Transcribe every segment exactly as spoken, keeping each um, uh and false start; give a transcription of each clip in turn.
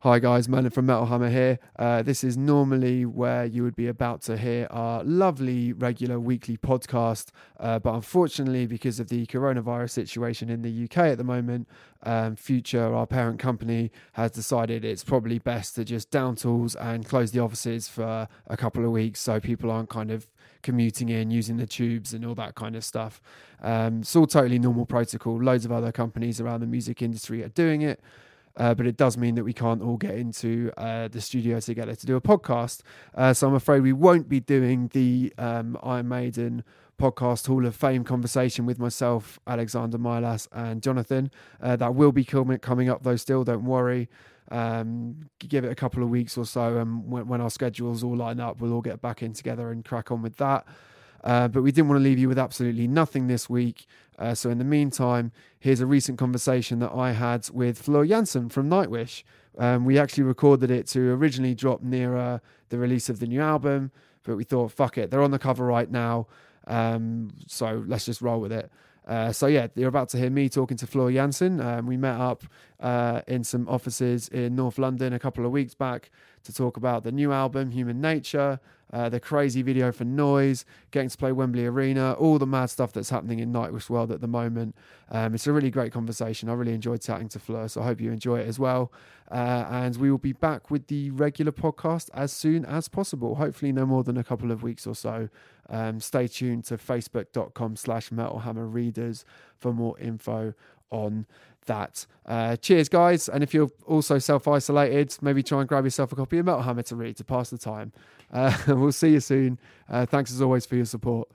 Hi guys, Merlin from Metal Hammer here. Uh, this is normally where you would be about to hear our lovely regular weekly podcast, uh, but unfortunately because of the coronavirus situation in the U K at the moment, um, Future, our parent company, has decided it's probably best to just down tools and close the offices for a couple of weeks so people aren't kind of commuting in, using the tubes and all that kind of stuff. Um, it's all totally normal protocol. Loads of other companies around the music industry are doing it. Uh, but it does mean that we can't all get into uh, the studio together to do a podcast. Uh, so I'm afraid we won't be doing the um, Iron Maiden podcast Hall of Fame conversation with myself, Alexander Milas and Jonathan. Uh, that will be coming up though still, don't worry. Um, give it a couple of weeks or so, and when, when our schedules all line up, we'll all get back in together and crack on with that. Uh, but we didn't want to leave you with absolutely nothing this week. Uh, so in the meantime, here's a recent conversation that I had with Floor Jansen from Nightwish. Um, we actually recorded it to originally drop nearer the release of the new album, but we thought, fuck it, they're on the cover right now. Um, so let's just roll with it. Uh, so yeah, you're about to hear me talking to Floor Jansen. Um, we met up uh, in some offices in North London a couple of weeks back to talk about the new album, Human Nature, uh, the crazy video for Noise, getting to play Wembley Arena, all the mad stuff that's happening in Nightwish world at the moment. Um, it's a really great conversation. I really enjoyed chatting to Floor, so I hope you enjoy it as well. Uh, and we will be back with the regular podcast as soon as possible, hopefully no more than a couple of weeks or so. Um, stay tuned to facebook.com slash Metal Hammer Readers for more info on that. Uh, cheers, guys. And if you're also self-isolated, maybe try and grab yourself a copy of Metal Hammer to read to pass the time. Uh, we'll see you soon. Uh, thanks as always for your support.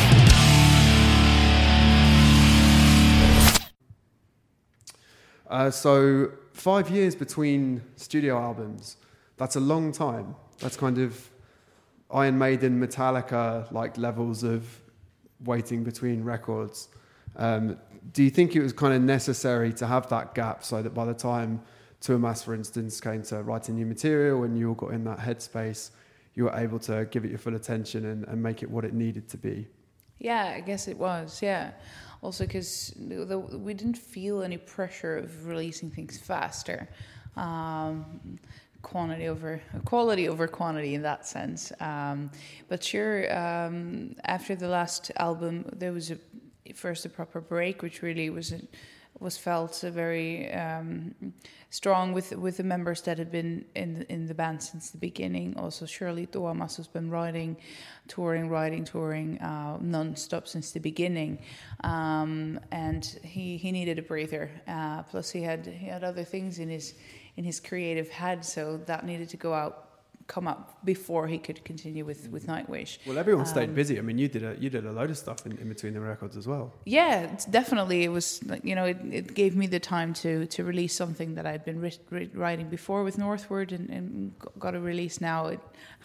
Uh, so five years between studio albums. That's a long time. That's kind of Iron Maiden, Metallica, like levels of waiting between records. Um, do you think it was kind of necessary to have that gap so that by the time Tuomas, for instance, came to writing new material and you all got in that headspace, you were able to give it your full attention and, and make it what it needed to be? Yeah, I guess it was, yeah. Also because we didn't feel any pressure of releasing things faster. Um, quantity over quality over quantity in that sense. Um, but sure, um, after the last album, there was a first a proper break, which really was a, was felt a very um, strong with with the members that had been in the, in the band since the beginning. Also, Shirley Tuomas has been writing, touring, writing, touring uh, non-stop since the beginning, um, and he he needed a breather. Uh, plus, he had he had other things in his in his creative head, so that needed to go out. Come up before he could continue with, with Nightwish. Well, everyone um, stayed busy. I mean, you did a you did a load of stuff in, in between the records as well. Yeah, it's definitely. It was like, you know, it, it gave me the time to to release something that I'd been ri- ri- writing before with Northward, and, and got a release now. It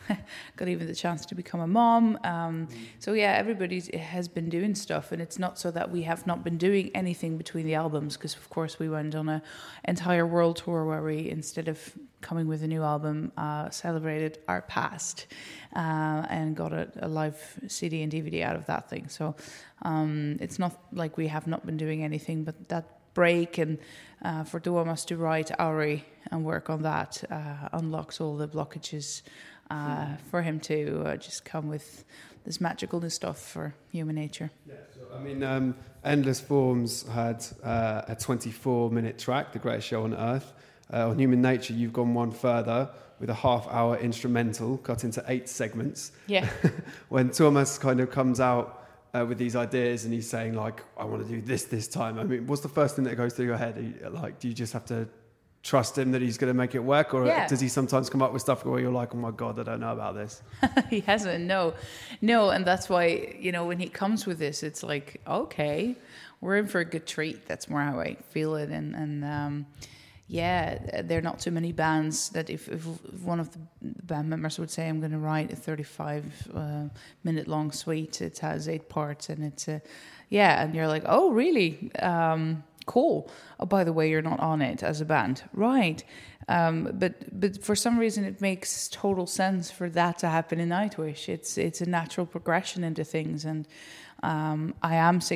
got even the chance to become a mom. Um, so yeah, everybody has been doing stuff, and it's not so that we have not been doing anything between the albums, because of course we went on a entire world tour where we, instead of coming with a new album, uh, celebrated our past uh, and got a, a live C D and D V D out of that thing. So um, it's not like we have not been doing anything, but that break and uh, for Tuomas to write Auri and work on that uh, unlocks all the blockages uh, for him to uh, just come with this magical new stuff for Human Nature. Yeah, so, I mean, um, Endless Forms had uh, a twenty-four minute track, The Greatest Show on Earth. Uh, on Human Nature, you've gone one further with a half-hour instrumental cut into eight segments. Yeah. When Tuomas kind of comes out uh, with these ideas and he's saying, like, I want to do this this time. I mean, what's the first thing that goes through your head? Are you, like, do you just have to trust him that he's going to make it work? Or yeah. does he sometimes come up with stuff where you're like, oh, my God, I don't know about this? He hasn't, no. No, and that's why, you know, when he comes with this, it's like, okay, we're in for a good treat. That's more how I feel it. And... and um, yeah, there are not too many bands that if, if one of the band members would say, I'm going to write a thirty-five uh, minute long suite, it has eight parts and it's a, yeah, and you're like, oh, really? Um, cool. Oh, by the way, you're not on it as a band. Right. Um, but but for some reason, it makes total sense for that to happen in Nightwish. It's, it's a natural progression into things. And um, I am singing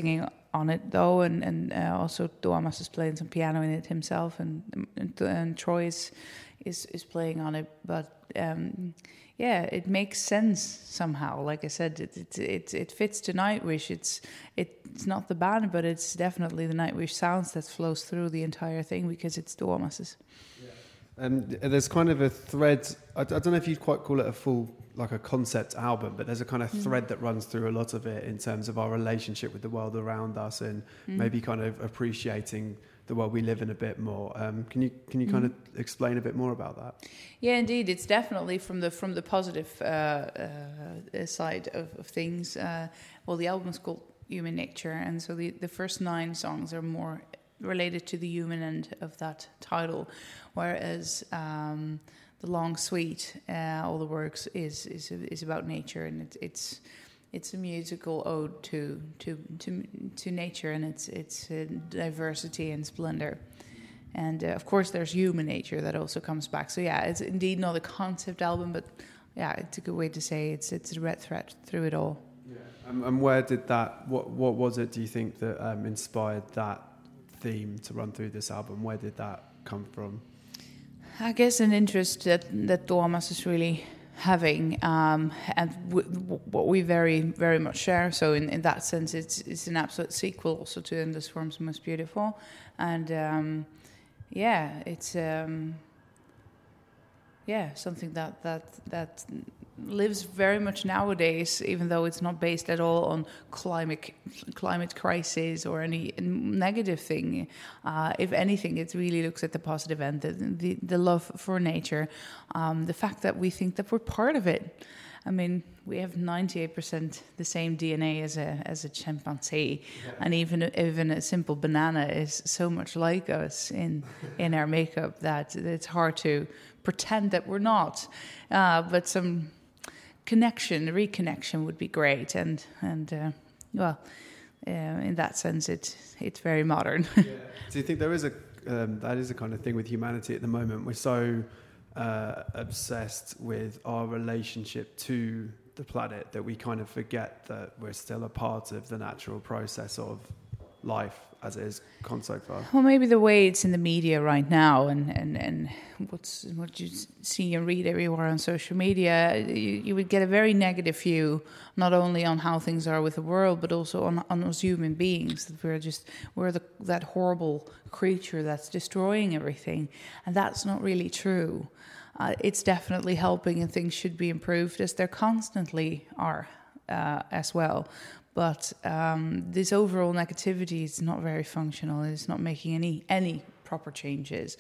on it though, and and uh, also Tuomas is playing some piano in it himself, and and, and Troy is, is is playing on it. But um, yeah, it makes sense somehow. Like I said, it it it, it fits to Nightwish. It's it's not the band, but it's definitely the Nightwish sounds that flows through the entire thing because it's Tuomas's. And there's kind of a thread, I, I don't know if you'd quite call it a full, like a concept album, but there's a kind of mm. thread that runs through a lot of it in terms of our relationship with the world around us, and mm. maybe kind of appreciating the world we live in a bit more. Um, can you can you mm. kind of explain a bit more about that? Yeah, indeed, it's definitely from the from the positive uh, uh, side of, of things. Uh, well, the album's called Human Nature, and so the, the first nine songs are more related to the human end of that title, whereas um, the long suite, uh, all the works is is is about nature, and it, it's it's a musical ode to to to to nature and its its uh, diversity and splendor. And uh, of course, there's human nature that also comes back. So yeah, it's indeed not a concept album, but yeah, it's a good way to say it's it's a red thread through it all. Yeah. Um, and where did that? What what was it? Do you think that um, inspired that theme to run through this album? Where did that come from? I guess an interest that that Tuomas is really having, um, and w- w- what we very very much share. So in, in that sense, it's it's an absolute sequel also to Endless Forms Most Beautiful, and um, yeah, it's um, yeah something that that that lives very much nowadays, even though it's not based at all on climate climate crisis or any negative thing. Uh, if anything, it really looks at the positive end, the the, the love for nature, um, the fact that we think that we're part of it. I mean, we have ninety-eight percent the same D N A as a as a chimpanzee, yeah. and even even a simple banana is so much like us in in our makeup that it's hard to pretend that we're not. Uh, but some connection, reconnection would be great, and and uh, well, uh, in that sense, it it's very modern. Yeah. Do you think there is a um, that is a kind of thing with humanity at the moment? We're so uh, obsessed with our relationship to the planet that we kind of forget that we're still a part of the natural process of life as it is gone so far. Well, maybe the way it's in the media right now, and, and, and what's what you see and read everywhere on social media, you, you would get a very negative view, not only on how things are with the world, but also on, on us human beings. That we're just we're the, that horrible creature that's destroying everything, and that's not really true. Uh, it's definitely helping, and things should be improved, as there constantly are uh, as well. But um, this overall negativity is not very functional. It's not making any any proper changes.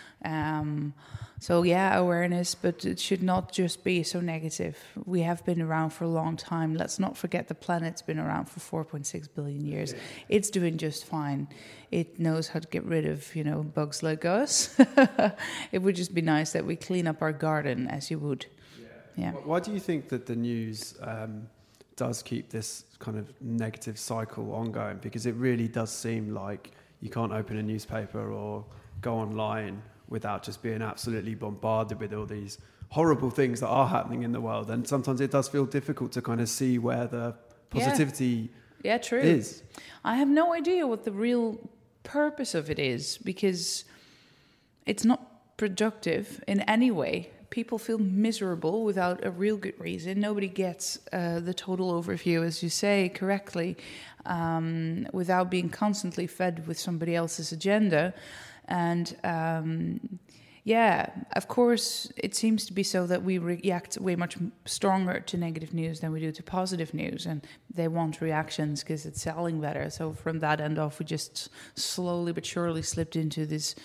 Um, so yeah, awareness, but it should not just be so negative. We have been around for a long time. Let's not forget the planet's been around for four point six billion years. It's doing just fine. It knows how to get rid of, you know, bugs like us. It would just be nice that we clean up our garden as you would. Yeah. yeah. Why do you think that the news um, does keep this kind of negative cycle ongoing? Because it really does seem like you can't open a newspaper or go online without just being absolutely bombarded with all these horrible things that are happening in the world. And sometimes it does feel difficult to kind of see where the positivity yeah. Yeah, true. is. I have no idea what the real purpose of it is, because it's not productive in any way. People feel miserable without a real good reason. Nobody gets uh, the total overview, as you say correctly, um, without being constantly fed with somebody else's agenda. And um, yeah, of course, it seems to be so that we react way much stronger to negative news than we do to positive news. And they want reactions because it's selling better. So from that end off, we just slowly but surely slipped into this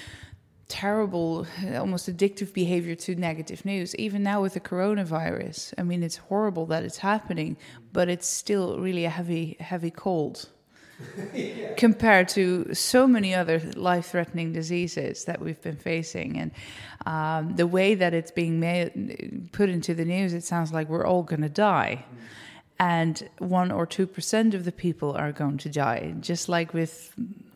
terrible, almost addictive behavior to negative news. Even now with the coronavirus, I mean, it's horrible that it's happening, but it's still really a heavy, heavy cold yeah. compared to so many other life-threatening diseases that we've been facing. And um, the way that it's being made, put into the news, it sounds like we're all going to die. Mm. And one or two percent of the people are going to die, just like with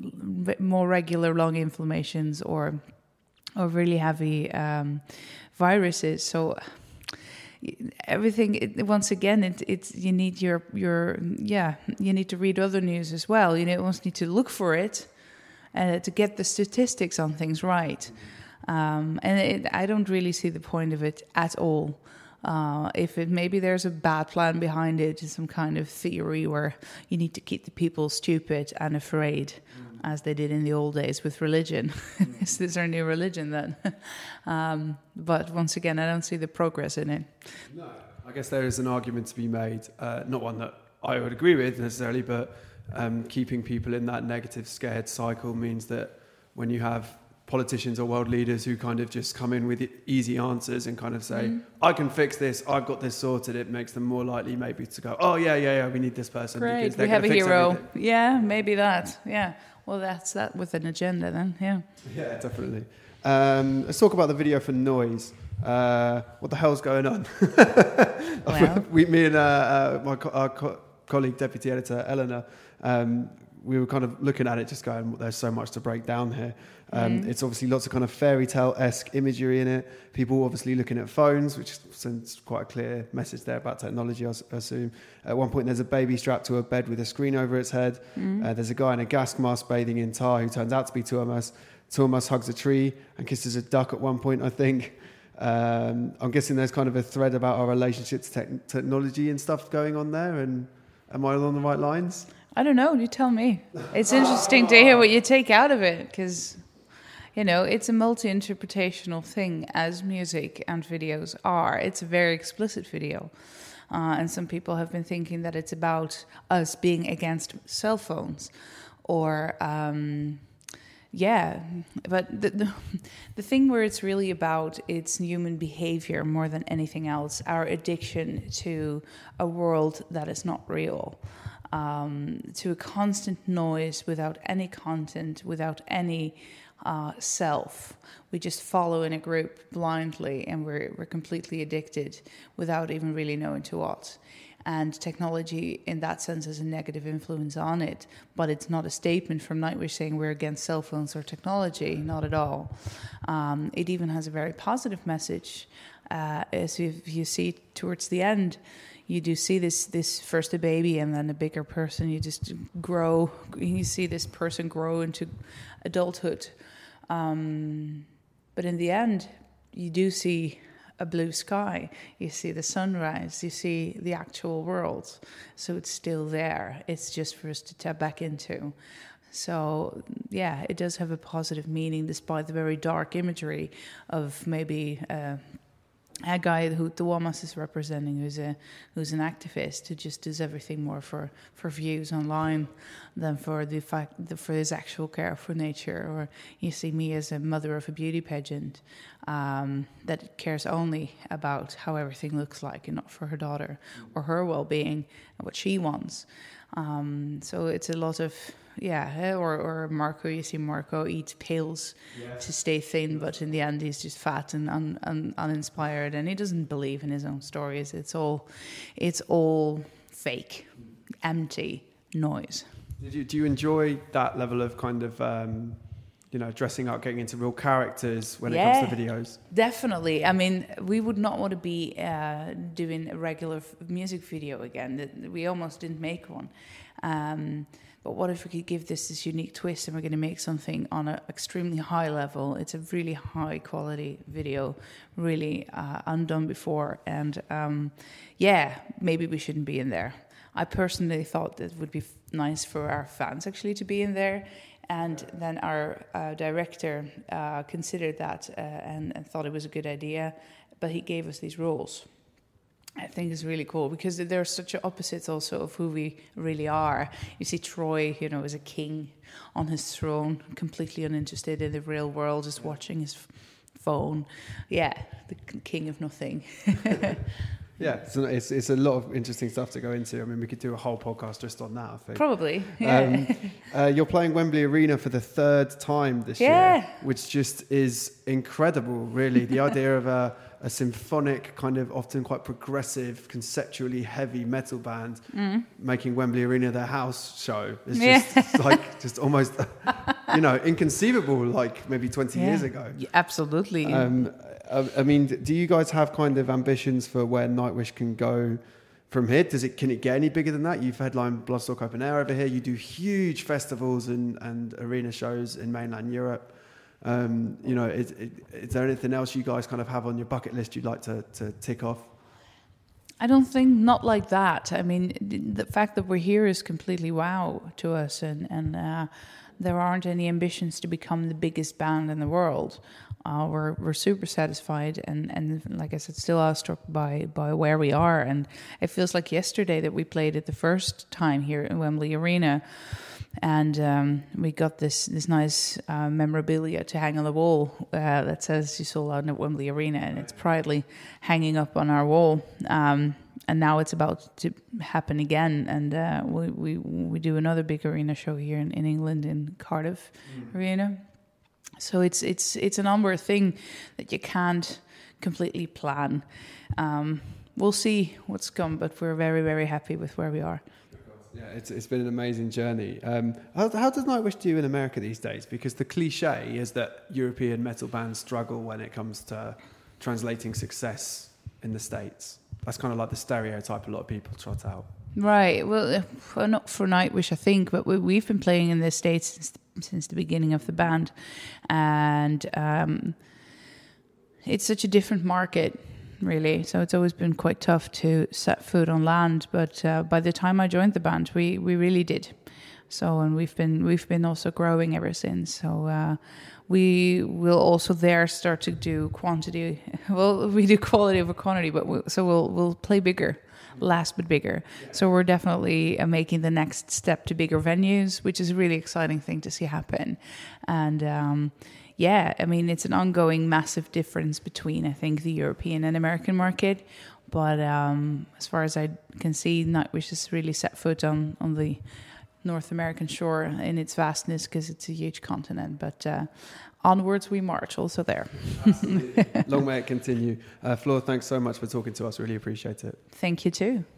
more regular lung inflammations or or really heavy um, viruses. So, everything. It, once again, it, it's you need your your yeah. You need to read other news as well. You know, you almost need to look for it, uh, to get the statistics on things right. Um, and it, I don't really see the point of it at all. Uh, if it maybe there's a bad plan behind it, some kind of theory where you need to keep the people stupid and afraid, mm. as they did in the old days with religion. Mm. Is this our new religion then? um, but once again, I don't see the progress in it. No, I guess there is an argument to be made, uh, not one that I would agree with necessarily, but um, keeping people in that negative, scared cycle means that when you have politicians or world leaders who kind of just come in with easy answers and kind of say, mm. I can fix this, I've got this sorted, it makes them more likely maybe to go, oh yeah, yeah, yeah, we need this person. Great, because they're we have a fix hero. Everything. Yeah, maybe that. Yeah. Well, that's that with an agenda then, yeah. Yeah, definitely. Um, let's talk about the video for Noise. Uh, what the hell's going on? Well. we, me and uh, uh, my co- our co- colleague, deputy editor Eleanor, um, we were kind of looking at it just going, there's so much to break down here. Um, mm. It's obviously lots of kind of fairy tale-esque imagery in it. People obviously looking at phones, which sends quite a clear message there about technology, I assume. At one point, there's a baby strapped to a bed with a screen over its head. Mm. Uh, there's a guy in a gas mask bathing in tar who turns out to be Tuomas. Tuomas hugs a tree and kisses a duck at one point, I think. Um, I'm guessing there's kind of a thread about our relationship to te- technology and stuff going on there. And am I along the right lines? I don't know. You tell me. It's interesting to hear what you take out of it, because, you know, it's a multi-interpretational thing, as music and videos are. It's a very explicit video. Uh, and some people have been thinking that it's about us being against cell phones. Or, um, yeah, but the, the, the thing where it's really about, it's human behavior more than anything else. Our addiction to a world that is not real. Um, to a constant noise without any content, without any uh, self. We just follow in a group blindly, and we're we're completely addicted without even really knowing to what. And technology, in that sense, has a negative influence on it, but it's not a statement from Nightwish saying we're against cell phones or technology, not at all. Um, it even has a very positive message, uh, as if you see towards the end. You do see this this first a baby and then a bigger person. You just grow. You see this person grow into adulthood. Um, but in the end, you do see a blue sky. You see the sunrise. You see the actual world. So it's still there. It's just for us to tap back into. So, yeah, it does have a positive meaning despite the very dark imagery of maybe... Uh, a guy who Tuomas is representing, who's a who's an activist who just does everything more for, for views online than for the fact the, for his actual care for nature. Or you see me as a mother of a beauty pageant um, that cares only about how everything looks like and not for her daughter or her well-being and what she wants. Um, so it's a lot of, yeah, or, or Marco, you see Marco eats pills yeah. to stay thin, but in the end he's just fat and un, un, uninspired, and he doesn't believe in his own stories. It's all, it's all fake, empty noise. Did you, do you enjoy that level of kind of, um, you know, dressing up, getting into real characters when yeah, it comes to videos? Definitely. I mean, we would not want to be uh, doing a regular f- music video again. We almost didn't make one. Um, but what if we could give this this unique twist and we're going to make something on an extremely high level? It's a really high quality video, really uh, undone before. And um, yeah, maybe we shouldn't be in there. I personally thought that it would be f- nice for our fans actually to be in there. And then our uh, director uh, considered that uh, and, and thought it was a good idea, but he gave us these rules. I think it's really cool because they're such opposites also of who we really are. You see Troy, you know, as a king on his throne, completely uninterested in the real world, just watching his f- phone. Yeah, the king of nothing. Yeah, so it's it's a lot of interesting stuff to go into. I mean, we could do a whole podcast just on that, I think. Probably, yeah. Um, uh, you're playing Wembley Arena for the third time this yeah. year, which just is incredible, really. The idea of a, a symphonic, kind of often quite progressive, conceptually heavy metal band mm. making Wembley Arena their house show is just yeah. like just almost you know, inconceivable like maybe twenty Yeah. years ago. Yeah, absolutely. Um, I, I mean, do you guys have kind of ambitions for where Nightwish can go from here? Does it can it get any bigger than that? You've headlined Bloodstock Open Air over here. You do huge festivals and, and arena shows in mainland Europe. Um, you know, is, is there anything else you guys kind of have on your bucket list you'd like to, to tick off? I don't think not like that. I mean, the fact that we're here is completely wow to us, and and uh, there aren't any ambitions to become the biggest band in the world. Uh, we're we're super satisfied, and, and like I said, still awestruck by by where we are. And it feels like yesterday that we played it the first time here in Wembley Arena, and um, we got this this nice uh, memorabilia to hang on the wall uh, that says "You sold out at Wembley Arena," and it's proudly hanging up on our wall. Um, and now it's about to happen again, and uh, we, we we do another big arena show here in, in England in Cardiff mm. Arena. So it's it's it's a number of things that you can't completely plan. Um, we'll see what's come, but we're very very happy with where we are. Yeah, it's it's been an amazing journey. Um, how, how does Nightwish do in America these days? Because the cliche is that European metal bands struggle when it comes to translating success in the States. That's kind of like the stereotype a lot of people trot out. Right. Well, uh, not for Nightwish, I think, but we, we've been playing in the States since, since the beginning of the band, and um, it's such a different market. Really, so it's always been quite tough to set foot on land. But uh, by the time I joined the band, we, we really did. So, and we've been we've been also growing ever since. So uh, we will also there start to do quantity. Well, we do quality over quantity, but we, so we'll we'll play bigger, last but bigger. Yeah. So we're definitely uh, making the next step to bigger venues, which is a really exciting thing to see happen. And um, yeah, I mean, it's an ongoing massive difference between, I think, the European and American market. But um, as far as I can see, Nightwish has really set foot on, on the North American shore in its vastness, because it's a huge continent. But uh, onwards we march, also there. Long may it continue. Uh, Flor, thanks so much for talking to us. Really appreciate it. Thank you too.